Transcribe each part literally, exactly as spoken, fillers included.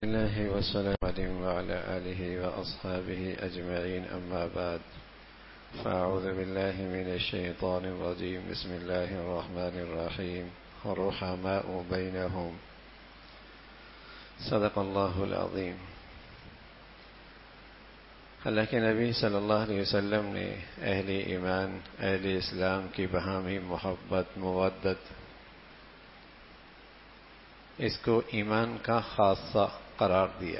الله والسلام عليه وعلى آله وأصحابه أجمعين أما بعد فأعوذ بالله من الشيطان الرجيم بسم الله الرحمن الرحيم الرحماء بينهم صدق الله العظيم۔ اللہ کے نبی صلی اللہ علیہ وسلم نے اہل ایمان اہل اسلام کی باہمی محبت مودت اس کو ایمان کا خاصہ قرار دیا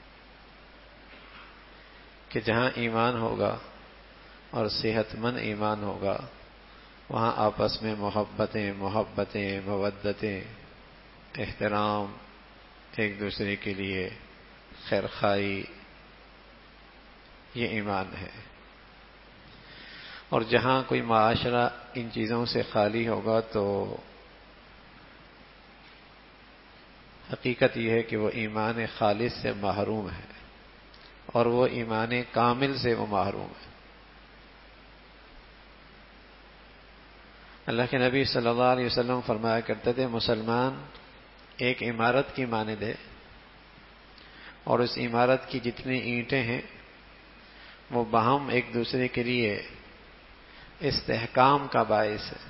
کہ جہاں ایمان ہوگا اور صحت مند ایمان ہوگا وہاں آپس میں محبتیں محبتیں مودتیں احترام ایک دوسرے کے لیے خیرخواہی یہ ایمان ہے۔ اور جہاں کوئی معاشرہ ان چیزوں سے خالی ہوگا تو حقیقت یہ ہے کہ وہ ایمان خالص سے محروم ہے اور وہ ایمان کامل سے وہ محروم ہے۔ اللہ کے نبی صلی اللہ علیہ وسلم فرمایا کرتے تھے مسلمان ایک عمارت کی مانند ہے اور اس عمارت کی جتنی اینٹیں ہیں وہ باہم ایک دوسرے کے لیے استحکام کا باعث ہے۔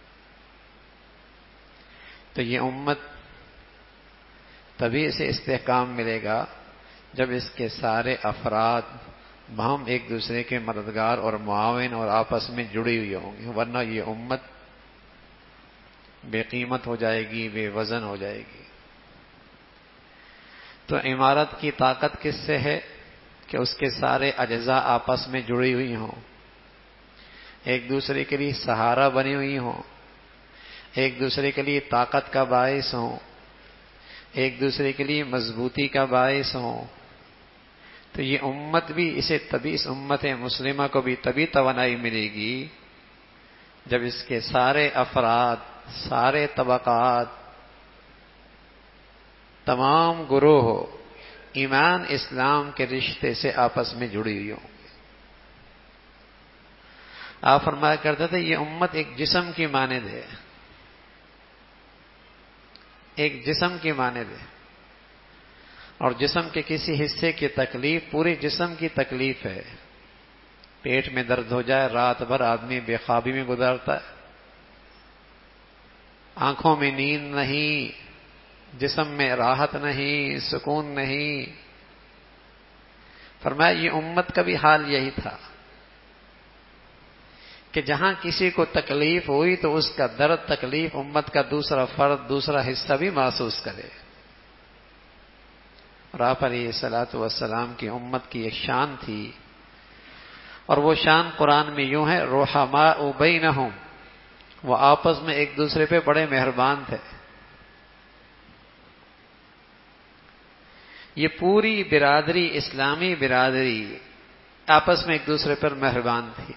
تو یہ امت تبھی اسے استحکام ملے گا جب اس کے سارے افراد باہم ایک دوسرے کے مددگار اور معاون اور آپس میں جڑی ہوئی ہوں گی، ورنہ یہ امت بے قیمت ہو جائے گی، بے وزن ہو جائے گی۔ تو عمارت کی طاقت کس سے ہے کہ اس کے سارے اجزاء آپس میں جڑی ہوئی ہوں، ایک دوسرے کے لیے سہارا بنی ہوئی ہوں، ایک دوسرے کے لیے طاقت کا باعث ہوں، ایک دوسرے کے لیے مضبوطی کا باعث ہوں۔ تو یہ امت بھی اسے تبھی اس امت مسلمہ کو بھی تبھی توانائی ملے گی جب اس کے سارے افراد سارے طبقات تمام گروہ ایمان اسلام کے رشتے سے آپس میں جڑی ہوئی ہوں۔ آپ فرمایا کرتے تھے یہ امت ایک جسم کی مانند ہے، ایک جسم کی مانند ہے، اور جسم کے کسی حصے کی تکلیف پورے جسم کی تکلیف ہے۔ پیٹ میں درد ہو جائے رات بھر آدمی بے خوابی میں گزارتا ہے، آنکھوں میں نیند نہیں، جسم میں راحت نہیں، سکون نہیں۔ فرمایا یہ امت کا بھی حال یہی تھا کہ جہاں کسی کو تکلیف ہوئی تو اس کا درد تکلیف امت کا دوسرا فرد دوسرا حصہ بھی محسوس کرے۔ اور آپ علیہ الصلوۃ والسلام کی امت کی ایک شان تھی، اور وہ شان قرآن میں یوں ہے رحماء بینہم، وہ آپس میں ایک دوسرے پہ بڑے مہربان تھے۔ یہ پوری برادری اسلامی برادری آپس میں ایک دوسرے پر مہربان تھی،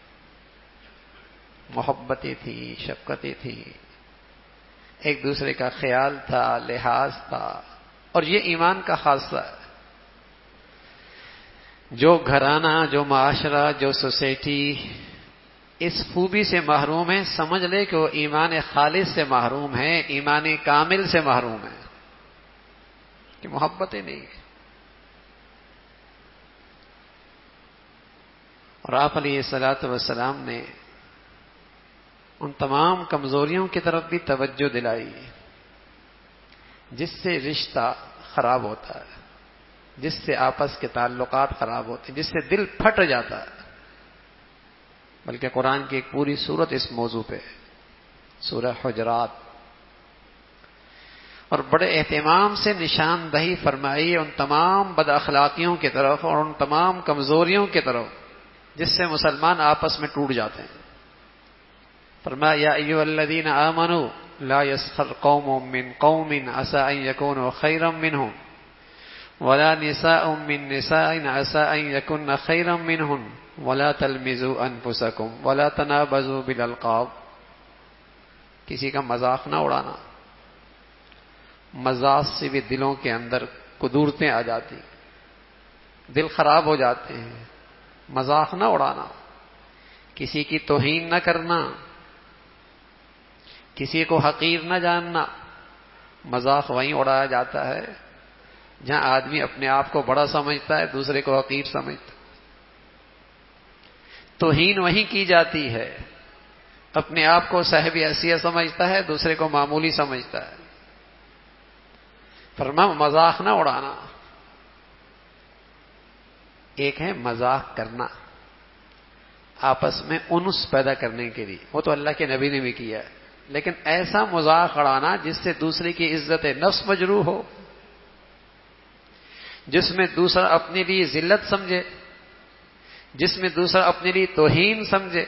محبتیں تھی، شفقتیں تھی، ایک دوسرے کا خیال تھا، لحاظ تھا۔ اور یہ ایمان کا خاصہ ہے۔ جو گھرانہ، جو معاشرہ، جو سوسائٹی اس خوبی سے محروم ہے سمجھ لے کہ وہ ایمان خالص سے محروم ہے، ایمان کامل سے محروم ہے، کہ محبتیں نہیں ہے۔ اور آپ علیہ الصلوۃ والسلام نے ان تمام کمزوریوں کی طرف بھی توجہ دلائی جس سے رشتہ خراب ہوتا ہے، جس سے آپس کے تعلقات خراب ہوتے ہیں، جس سے دل پھٹ جاتا ہے۔ بلکہ قرآن کی ایک پوری سورت اس موضوع پہ ہے، سورہ حجرات، اور بڑے اہتمام سے نشاندہی فرمائی ان تمام بد اخلاقیوں کی طرف اور ان تمام کمزوریوں کی طرف جس سے مسلمان آپس میں ٹوٹ جاتے ہیں۔ فرمایا یا ایھا الذین آمنوا لا یسخر قوم من قوم عسى ان یکونوا خیرا منهم ولا نساء من نساء عسى ان یکن خیرا منهن ولا تلمزوا انفسکم ولا تنابزوا بالالقاب۔ کسی کا مذاق نہ اڑانا، مذاق سے بھی دلوں کے اندر قدورتیں آ جاتی، دل خراب ہو جاتے ہیں۔ مذاق نہ اڑانا، کسی کی توہین نہ کرنا، کسی کو حقیر نہ جاننا۔ مذاق وہیں اڑایا جاتا ہے جہاں آدمی اپنے آپ کو بڑا سمجھتا ہے، دوسرے کو حقیر سمجھتا ہے۔ توہین وہیں کی جاتی ہے، اپنے آپ کو صاحب حیثیت سمجھتا ہے، دوسرے کو معمولی سمجھتا ہے۔ فرمایا مذاق نہ اڑانا۔ ایک ہے مذاق کرنا آپس میں انس پیدا کرنے کے لیے، وہ تو اللہ کے نبی نے بھی کیا ہے، لیکن ایسا مذاق اڑانا جس سے دوسرے کی عزت نفس مجروح ہو، جس میں دوسرا اپنے لیے ذلت سمجھے، جس میں دوسرا اپنے لیے توہین سمجھے،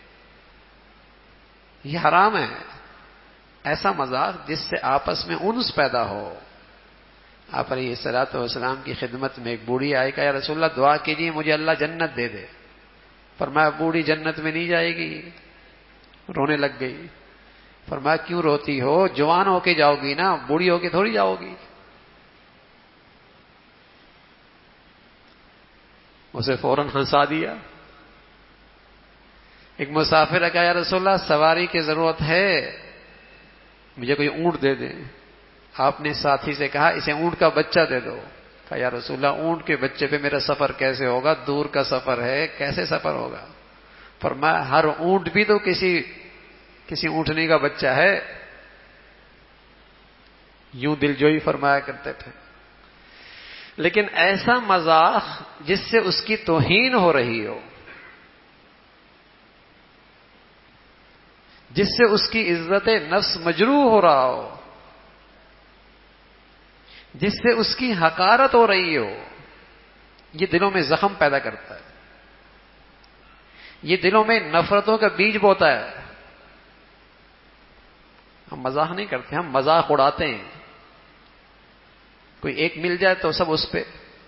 یہ حرام ہے۔ ایسا مذاق جس سے آپس میں انس پیدا ہو۔ آپ علیہ الصلوۃ والسلام کی خدمت میں ایک بوڑھی آئی، کہا یا رسول اللہ دعا کیجیے مجھے اللہ جنت دے دے۔ فرمایا بوڑھی جنت میں نہیں جائے گی، رونے لگ گئی۔ فرمایا کیوں روتی ہو؟ جوان ہو کے جاؤ گی نا، بوڑھی ہو کے تھوڑی جاؤ گی۔ اسے فوراً ہنسا دیا۔ ایک مسافر نے کہا یا رسول اللہ سواری کی ضرورت ہے، مجھے کوئی اونٹ دے دیں۔ آپ نے ساتھی سے کہا اسے اونٹ کا بچہ دے دو۔ کہا یا رسول اللہ اونٹ کے بچے پہ میرا سفر کیسے ہوگا؟ دور کا سفر ہے، کیسے سفر ہوگا؟ فرمایا ہر اونٹ بھی تو کسی کسی اونٹنی کا بچہ ہے۔ یوں دلجوئی فرمایا کرتے تھے۔ لیکن ایسا مذاق جس سے اس کی توہین ہو رہی ہو، جس سے اس کی عزت نفس مجروح ہو رہا ہو، جس سے اس کی حقارت ہو رہی ہو، یہ دلوں میں زخم پیدا کرتا ہے، یہ دلوں میں نفرتوں کا بیج بوتا ہے۔ ہم مزاح نہیں کرتے، ہم مذاق اڑاتے ہیں۔ کوئی ایک مل جائے تو سب اس پہ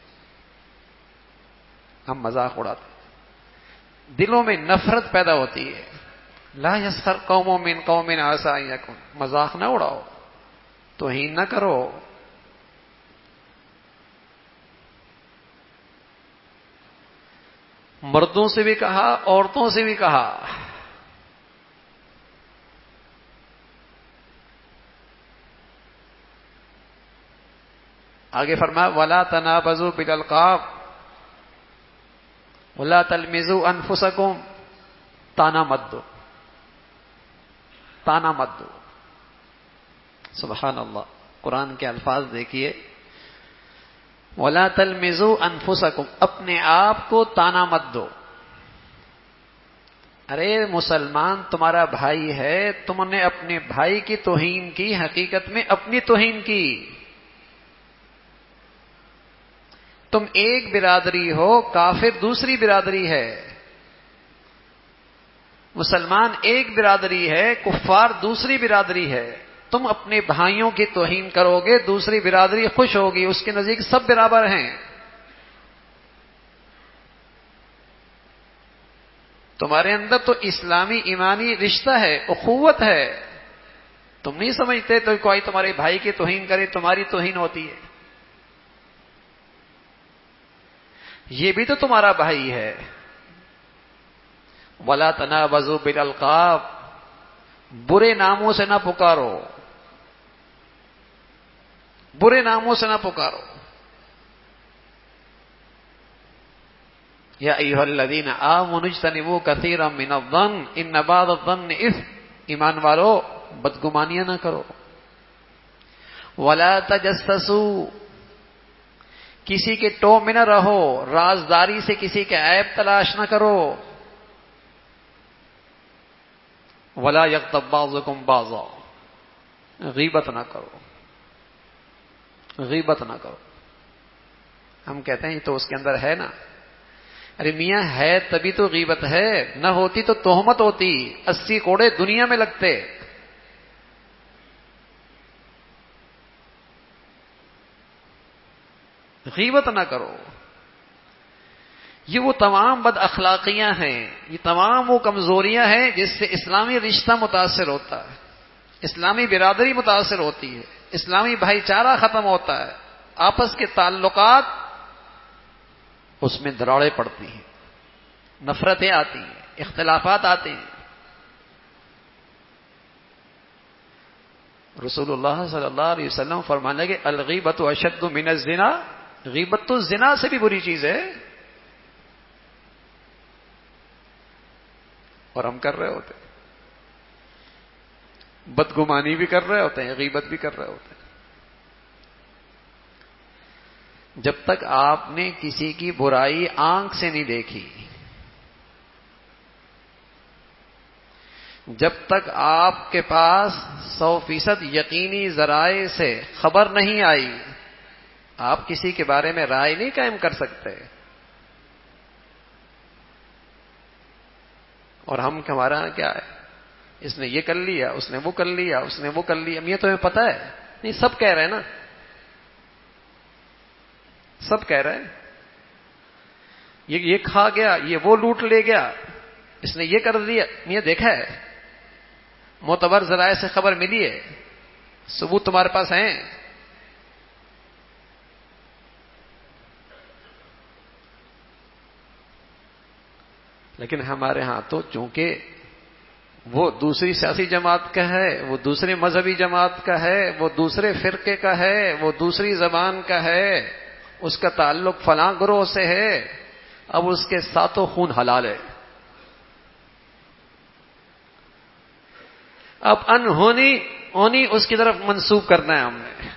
ہم مذاق اڑاتے ہیں، دلوں میں نفرت پیدا ہوتی ہے۔ لا یسخر قوم من قوم عسى ان یکون، مذاق نہ اڑاؤ، توہین نہ کرو۔ مردوں سے بھی کہا، عورتوں سے بھی کہا۔ آگے فرمایا وَلَا تَنَابَزُوا بِالْأَلْقَابِ وَلَا تَلْمِزُوا أَنفُسَكُمْ، تانا مت دو، تانا مت دو۔ سبحان اللہ، قرآن کے الفاظ دیکھیے، وَلَا تَلْمِزُوا أَنفُسَكُمْ، اپنے آپ کو تانا مت دو۔ ارے مسلمان تمہارا بھائی ہے، تم نے اپنے بھائی کی توہین کی، حقیقت میں اپنی توہین کی۔ تم ایک برادری ہو، کافر دوسری برادری ہے، مسلمان ایک برادری ہے، کفار دوسری برادری ہے۔ تم اپنے بھائیوں کی توہین کرو گے، دوسری برادری خوش ہوگی، اس کے نزدیک سب برابر ہیں۔ تمہارے اندر تو اسلامی ایمانی رشتہ ہے، اخوت ہے، تم نہیں سمجھتے تو کوئی تمہارے بھائی کی توہین کرے تمہاری توہین ہوتی ہے۔ یہ بھی تو تمہارا بھائی ہے۔ وَلَا تَنَابَزُوا بِالْأَلْقَابِ، برے ناموں سے نہ پکارو، برے ناموں سے نہ پکارو۔ یا ایھا الذین آمنوا اجتنبوا کثیرا من الظن ان بعض الظن اثم، ایمان والو بدگمانیاں نہ کرو۔ وَلَا تَجَسَّسُوا، کسی کے ٹو میں نہ رہو، رازداری سے کسی کے عیب تلاش نہ کرو۔ وَلَا يَغْتَب بَعْضُكُمْ بَعْضًا، غیبت نہ کرو، غیبت نہ کرو۔ ہم کہتے ہیں یہ تو اس کے اندر ہے نا، ارے میاں ہے تبھی تو غیبت ہے، نہ ہوتی تو تہمت ہوتی، اسی کوڑے دنیا میں لگتے۔ غیبت نہ کرو۔ یہ وہ تمام بد اخلاقیاں ہیں، یہ تمام وہ کمزوریاں ہیں جس سے اسلامی رشتہ متاثر ہوتا ہے، اسلامی برادری متاثر ہوتی ہے، اسلامی بھائی چارہ ختم ہوتا ہے، آپس کے تعلقات اس میں دراڑیں پڑتی ہیں، نفرتیں آتی ہیں، اختلافات آتے ہیں۔ رسول اللہ صلی اللہ علیہ وسلم فرمانے لگے الغیبۃ اشد من الزنا، غیبت تو زنا سے بھی بری چیز ہے. اور ہم کر رہے ہوتے ہیں، بدگمانی بھی کر رہے ہوتے ہیں، غیبت بھی کر رہے ہوتے ہیں. جب تک آپ نے کسی کی برائی آنکھ سے نہیں دیکھی، جب تک آپ کے پاس سو فیصد یقینی ذرائع سے خبر نہیں آئی، آپ کسی کے بارے میں رائے نہیں قائم کر سکتے. اور ہم ہمارا کیا ہے، اس نے یہ کر لیا، اس نے وہ کر لیا، اس نے وہ کر لیا. یہ تمہیں پتہ ہے؟ نہیں، سب کہہ رہے ہیں نا، سب کہہ رہے ہیں یہ یہ کھا گیا، یہ وہ لوٹ لے گیا، اس نے یہ کر دیا. یہ دیکھا ہے، معتبر ذرائع سے خبر ملی ہے، ثبوت تمہارے پاس ہیں. لیکن ہمارے ہاں تو چونکہ وہ دوسری سیاسی جماعت کا ہے، وہ دوسرے مذہبی جماعت کا ہے، وہ دوسرے فرقے کا ہے، وہ دوسری زبان کا ہے، اس کا تعلق فلاں گروہ سے ہے، اب اس کے ساتوں خون حلال ہے. اب انہونی اونی اس کی طرف منسوب کرنا ہے ہم نے.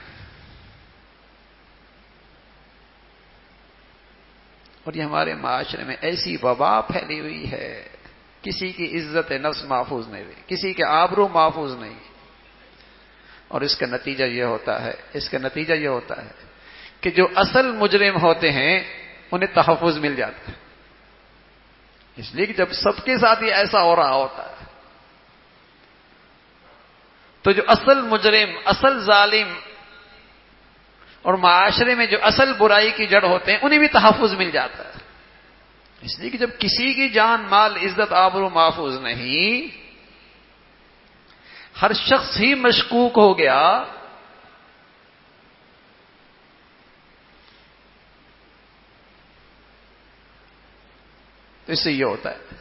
اور یہ ہمارے معاشرے میں ایسی وبا پھیلی ہوئی ہے، کسی کی عزت نفس محفوظ نہیں ہوئی، کسی کے آبرو محفوظ نہیں. اور اس کا نتیجہ یہ ہوتا ہے اس کا نتیجہ یہ ہوتا ہے کہ جو اصل مجرم ہوتے ہیں انہیں تحفظ مل جاتا ہے. اس لیے کہ جب سب کے ساتھ یہ ایسا ہو رہا ہوتا ہے تو جو اصل مجرم، اصل ظالم اور معاشرے میں جو اصل برائی کی جڑ ہوتے ہیں انہیں بھی تحفظ مل جاتا ہے. اس لیے کہ جب کسی کی جان، مال، عزت، آبرو محفوظ نہیں، ہر شخص ہی مشکوک ہو گیا، تو اس سے یہ ہوتا ہے.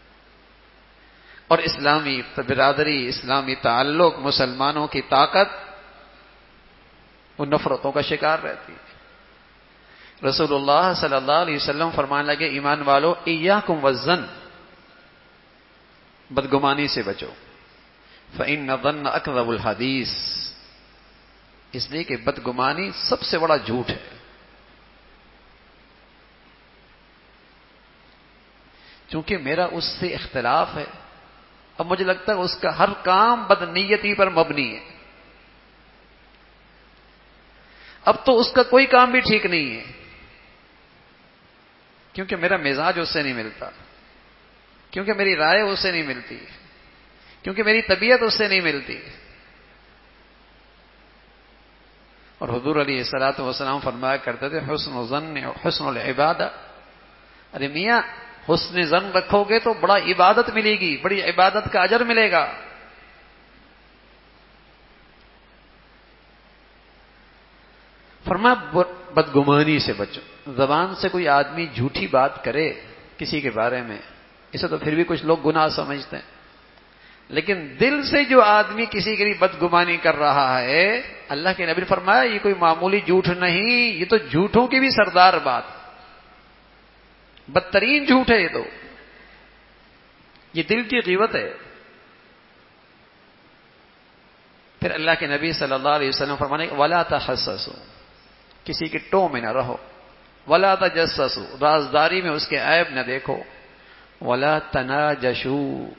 اور اسلامی برادری، اسلامی تعلق، مسلمانوں کی طاقت وہ نفرتوں کا شکار رہتی ہے. رسول اللہ صلی اللہ علیہ وسلم فرمانے لگے ایمان والو ایاکم والظن، بدگمانی سے بچو، فإن الظن اکذب الحدیث، اس لیے کہ بدگمانی سب سے بڑا جھوٹ ہے. چونکہ میرا اس سے اختلاف ہے، اب مجھے لگتا ہے اس کا ہر کام بدنیتی پر مبنی ہے، اب تو اس کا کوئی کام بھی ٹھیک نہیں ہے، کیونکہ میرا مزاج اس سے نہیں ملتا، کیونکہ میری رائے اس سے نہیں ملتی، کیونکہ میری طبیعت اس سے نہیں ملتی. اور حضور علیہ الصلوۃ والسلام فرمایا کرتے تھے حسن الظن حسن العبادہ. ارے میاں، حسن ظن رکھو گے تو بڑا عبادت ملے گی، بڑی عبادت کا اجر ملے گا. فرمایا بدگمانی سے بچو. زبان سے کوئی آدمی جھوٹی بات کرے کسی کے بارے میں، اسے تو پھر بھی کچھ لوگ گناہ سمجھتے ہیں، لیکن دل سے جو آدمی کسی کے لیے بدگمانی کر رہا ہے، اللہ کے نبی نے فرمایا یہ کوئی معمولی جھوٹ نہیں، یہ تو جھوٹوں کی بھی سردار بات، بدترین جھوٹ ہے. یہ تو یہ دل کی غیبت ہے. پھر اللہ کے نبی صلی اللہ علیہ وسلم فرمانے ولا تحسسوا، کسی کے ٹو میں نہ رہو، ولا تجسسوا، رازداری میں اس کے عیب نہ دیکھو، ولا تناجشوا،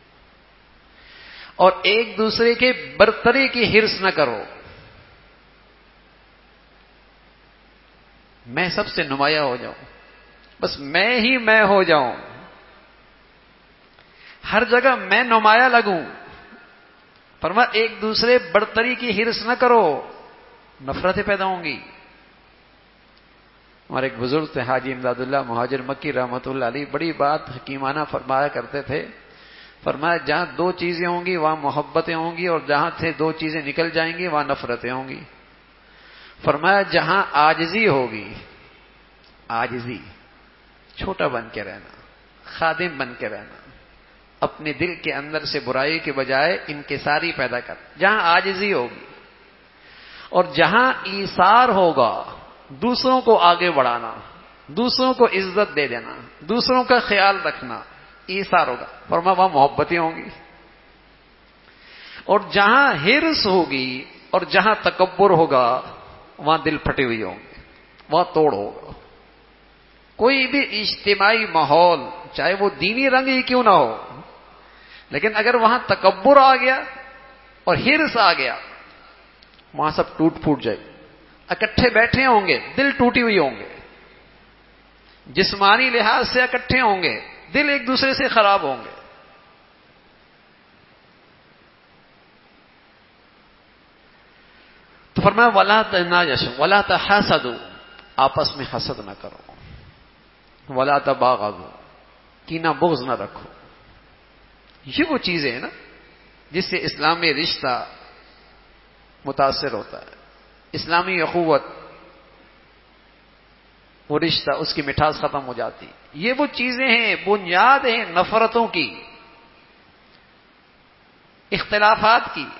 اور ایک دوسرے کے برتری کی حرص نہ کرو. میں سب سے نمایاں ہو جاؤں، بس میں ہی میں ہو جاؤں، ہر جگہ میں نمایاں لگوں. فرما ایک دوسرے برتری کی حرص نہ کرو، نفرتیں پیدا ہوں گی. ہمارے ایک بزرگ تھے حاجی امداد اللہ مہاجر مکی رحمۃ اللہ علیہ، بڑی بات حکیمانہ فرمایا کرتے تھے. فرمایا جہاں دو چیزیں ہوں گی وہاں محبتیں ہوں گی، اور جہاں سے دو چیزیں نکل جائیں گی وہاں نفرتیں ہوں گی. فرمایا جہاں عاجزی ہوگی، عاجزی، چھوٹا بن کے رہنا، خادم بن کے رہنا، اپنے دل کے اندر سے برائی کے بجائے انکساری پیدا کر، جہاں عاجزی ہوگی اور جہاں ایثار ہوگا، دوسروں کو آگے بڑھانا، دوسروں کو عزت دے دینا، دوسروں کا خیال رکھنا، ایثار ہوگا، فرمایا وہاں محبتیں ہوں گی۔ اور جہاں حرص ہوگی اور جہاں تکبر ہوگا وہاں دل پھٹے ہوئے ہوں گے، وہاں توڑ ہوگا۔ کوئی بھی اجتماعی ماحول چاہے وہ دینی رنگ ہی کیوں نہ ہو، لیکن اگر وہاں تکبر آ گیا اور حرص آ گیا وہاں سب ٹوٹ پھوٹ جائے، اکٹھے بیٹھے ہوں گے دل ٹوٹی ہوئی ہوں گے، جسمانی لحاظ سے اکٹھے ہوں گے دل ایک دوسرے سے خراب ہوں گے۔ تو فرمایا ولا تناجشوا ولا تحاسدوا، آپس میں حسد نہ کرو، ولا تباغضوا، کینہ بغض نہ رکھو۔ یہ وہ چیزیں ہیں نا جس سے اسلامی رشتہ متاثر ہوتا ہے، اسلامی اخوت، وہ رشتہ اس کی مٹھاس ختم ہو جاتی۔ یہ وہ چیزیں ہیں، بنیاد ہیں نفرتوں کی، اختلافات کی۔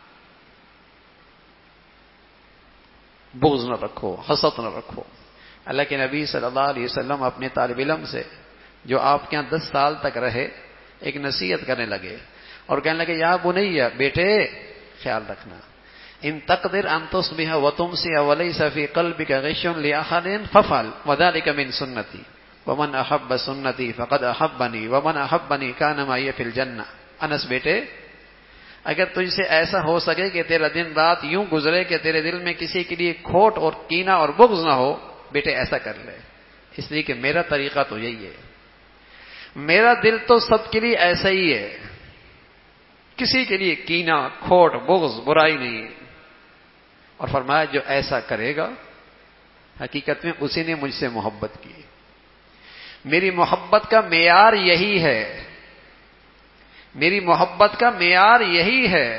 بغض نہ رکھو، حسد نہ رکھو۔ اللہ کے نبی صلی اللہ علیہ وسلم اپنے طالب علم سے جو آپ کے یہاں دس سال تک رہے ایک نصیحت کرنے لگے اور کہنے لگے یا بنیہ، بیٹے خیال رکھنا، ان تقدر ان تصبح وتمسی وليس في قلبك غش لاحد فافعل وذلك من سنتي ومن احب سنتي فقد احبني ومن احبني كان معي في الجنہ۔ انس بیٹے، اگر تجھ سے ایسا ہو سکے کہ تیرا دن رات یوں گزرے کہ تیرے دل میں کسی کے لیے کھوٹ اور کینہ اور بغض نہ ہو، بیٹے ایسا کر لے، اس لیے کہ میرا طریقہ تو یہی ہے، میرا دل تو سب کے لیے ایسا ہی ہے، کسی کے لیے کینہ کھوٹ بغض برائی نہیں۔ اور فرمایا جو ایسا کرے گا حقیقت میں اسی نے مجھ سے محبت کی، میری محبت کا معیار یہی ہے، میری محبت کا معیار یہی ہے۔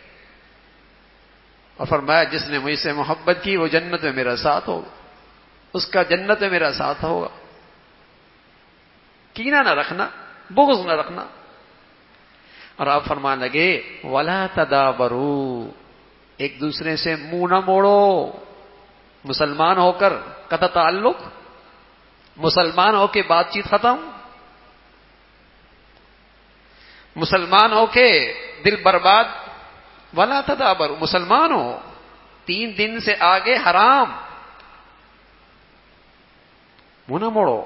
اور فرمایا جس نے مجھ سے محبت کی وہ جنت میں میرا ساتھ ہوگا، اس کا جنت میں میرا ساتھ ہوگا۔ کینہ نہ رکھنا، بغض نہ رکھنا۔ اور آپ فرمانے لگے ولا تدابروا، ایک دوسرے سے منہ نہ موڑو، مسلمان ہو کر قطع تعلق، مسلمان ہو کے بات چیت ختم، مسلمان ہو کے دل برباد۔ ولا تدابروا، مسلمان ہو تین دن سے آگے حرام، منہ نہ موڑو،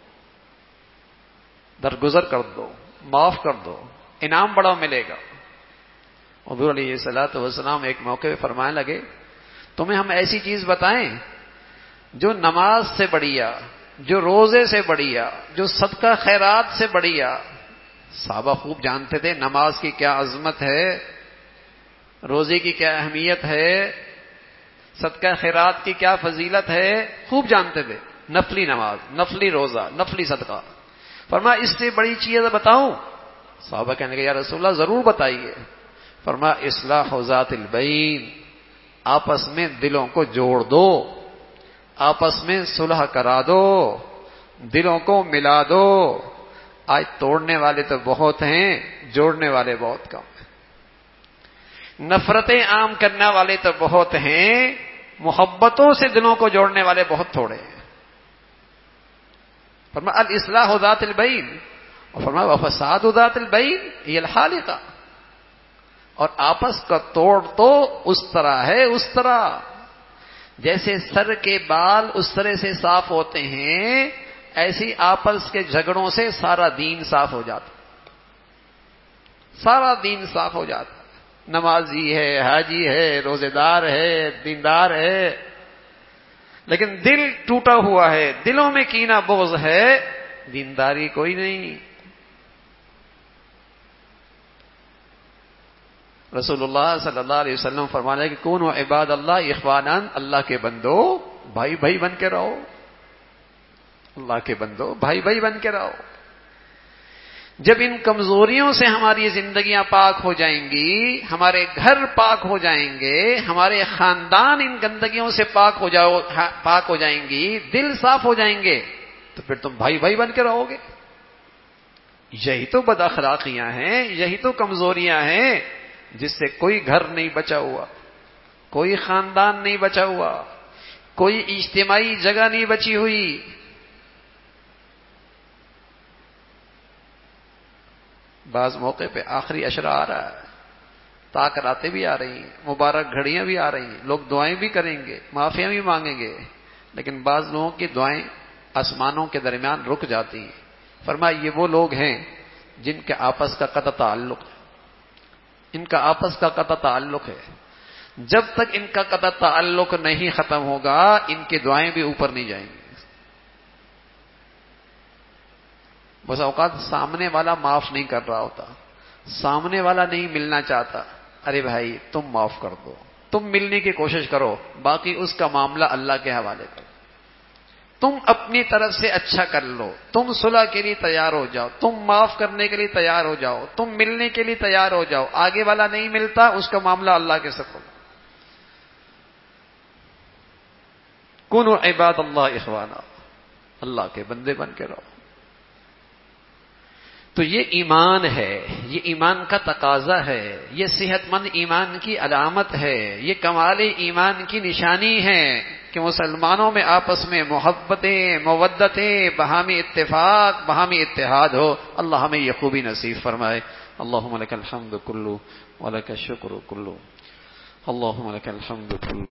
درگزر کر دو، معاف کر دو، انعام بڑا ملے گا۔ حضور علیہ الصلوۃ والسلام ایک موقع پہ فرمانے لگے تمہیں ہم ایسی چیز بتائیں جو نماز سے بڑھیا، جو روزے سے بڑھیا، جو صدقہ خیرات سے بڑھیا۔ صحابہ خوب جانتے تھے نماز کی کیا عظمت ہے، روزے کی کیا اہمیت ہے، صدقہ خیرات کی کیا فضیلت ہے، خوب جانتے تھے۔ نفلی نماز، نفلی روزہ، نفلی صدقہ، فرمایا اس سے بڑی چیز بتاؤں؟ صحابہ کہنے لگے یا رسول اللہ ضرور بتائیے۔ فرمایا اصلاح ذات البین، آپس میں دلوں کو جوڑ دو، آپس میں صلح کرا دو، دلوں کو ملا دو۔ آج توڑنے والے تو بہت ہیں، جوڑنے والے بہت کم ہیں۔ نفرتیں عام کرنے والے تو بہت ہیں، محبتوں سے دلوں کو جوڑنے والے بہت تھوڑے ہیں۔ فرمایا الاصلاح ذات البین، اور فرمایا وفساد ذات البین یہ الحالقہ، اور آپس کا توڑ تو اس طرح ہے، اس طرح جیسے سر کے بال اس طرح سے صاف ہوتے ہیں، ایسی آپس کے جھگڑوں سے سارا دین صاف ہو جاتا، سارا دین صاف ہو جاتا۔ نمازی ہے، حاجی ہے، روزے دار ہے، دیندار ہے، لیکن دل ٹوٹا ہوا ہے، دلوں میں کینہ بغض ہے، دینداری کوئی نہیں۔ رسول اللہ صلی اللہ علیہ وسلم فرمانے کہ کونوا عباد اللہ اخوانا، اللہ کے بندو بھائی بھائی بن کے رہو، اللہ کے بندو بھائی بھائی بن کے رہو۔ جب ان کمزوریوں سے ہماری زندگیاں پاک ہو جائیں گی، ہمارے گھر پاک ہو جائیں گے، ہمارے خاندان ان گندگیوں سے پاک ہو جاؤ پاک ہو جائیں گی، دل صاف ہو جائیں گے، تو پھر تم بھائی بھائی بن کے رہو گے۔ یہی تو بد اخلاقیاں ہیں، یہی تو کمزوریاں ہیں جس سے کوئی گھر نہیں بچا ہوا، کوئی خاندان نہیں بچا ہوا، کوئی اجتماعی جگہ نہیں بچی ہوئی۔ بعض موقع پہ آخری اشرا آ رہا ہے، طاق راتیں بھی آ رہی ہیں، مبارک گھڑیاں بھی آ رہی ہیں، لوگ دعائیں بھی کریں گے، معافیاں بھی مانگیں گے، لیکن بعض لوگوں کی دعائیں آسمانوں کے درمیان رک جاتی ہیں۔ فرمایا یہ وہ لوگ ہیں جن کے آپس کا قطع تعلق ہے، ان کا آپس کا قطع تعلق ہے، جب تک ان کا قطع تعلق نہیں ختم ہوگا ان کی دعائیں بھی اوپر نہیں جائیں گی۔ بس اوقات سامنے والا معاف نہیں کر رہا ہوتا، سامنے والا نہیں ملنا چاہتا، ارے بھائی تم معاف کر دو، تم ملنے کی کوشش کرو، باقی اس کا معاملہ اللہ کے حوالے کرو، تم اپنی طرف سے اچھا کر لو، تم صلح کے لیے تیار ہو جاؤ، تم معاف کرنے کے لیے تیار ہو جاؤ، تم ملنے کے لیے تیار ہو جاؤ، آگے والا نہیں ملتا اس کا معاملہ اللہ کے سپرد۔ کونوا عباد اللہ اخوانا، اللہ کے بندے بن کے رہو۔ تو یہ ایمان ہے، یہ ایمان کا تقاضا ہے، یہ صحت مند ایمان کی علامت ہے، یہ کمال ایمان کی نشانی ہے کہ مسلمانوں میں آپس میں محبتیں، مودتیں، باہمی اتفاق، باہمی اتحاد ہو۔ اللہ ہمیں یہ خوبی نصیب فرمائے۔ اللہم لک الحمد کلو ولک الشکر کلو، اللہم لک الحمد کلو۔